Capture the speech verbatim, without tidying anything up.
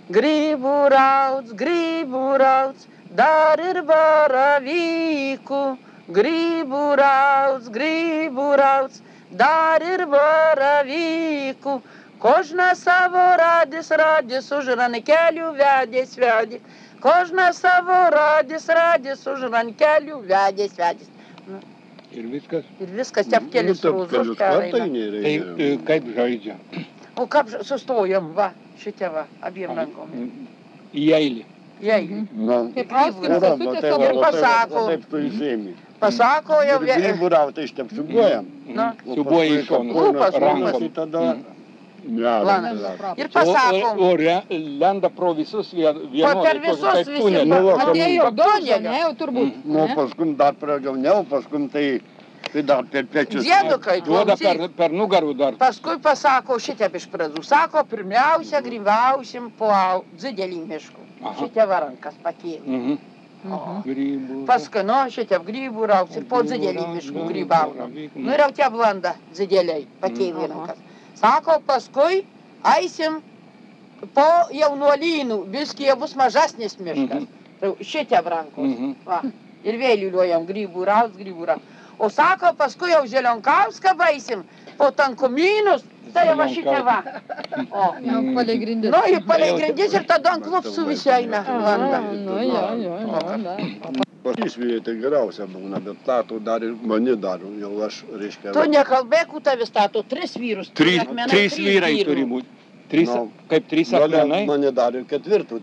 Grybų rauds, grybų rauds, dar ir baravykų. Grybų rauds, grybų rauds, dar ir baravykų. Kožna savo radis, radis, už rankelių vedės, vedės. Kožna savo radis, radis, už rankelių vedės, vedės. Nu, Ir viskas. ir viskas, tep kelis rūzus pereina. Tai e, kaip žaidžia? O kaip ž- sustojam, va, šitie va, abiem rankom. Į eilį. Jei, Na, Kaip yra, Auskar va, sesutė tai savo va, Ir va, tai va, pasako. va, taip tu įžėmi. pasako jau... Ir grybų rautai ištep siubuojam. Na, Siubuoja į šonus. Lūpas, rankom. Tai tada... Lanas. Ne, ir O, pasakom, o, o re, lenda pro visus vien- vienodai. per visus kaip visi tuneliai. Nu, va, Atėjo Kam- dožė, ne, jau turbūt. nu, ne? paskum dar pradėjau, ne, o paskum tai, tai dar per pečius. diedukai, Duoda per, klausyk. per nugarų dar. Paskui pasako šitą iš pradžių. Sako, pirmiausia, grybausim po au- didelį miškų. Aha. Šitą varankas pakėlė. Mhm. Mhm. Grybų. Paskui, nu, šitą grybų rauks ir po didelį miškų grybausim. Nu, ir jau tie blanda dideliai pakėlė rankas. Sako, paskui eisim po jaunuolynų, biskį jau bus mažesnis miškas. Tai šitą rankos. Mhm. Va. Ir vėl liuliuojam grybų rauks, grybų rauks. O sako, paskui jau Želionkauską baisim po tankumynus, tai jau va šitą va. O. Jau palei grindis. Nu, ir palei grindis ir tada ant klupsų visi eina. A, Landa. nu, jo, jo, jo, da. Pasisvyrė tai geriausia būna, bet tato dar ir mani daro, jau aš, reiškia... Tu nekalbėk, tavis stato tris vyrus. Trys, akmenai, trys vyrai vyrų. turi būti. Trys, Nu, kaip trys Mane, akmenai. mane dar ir ketvirtų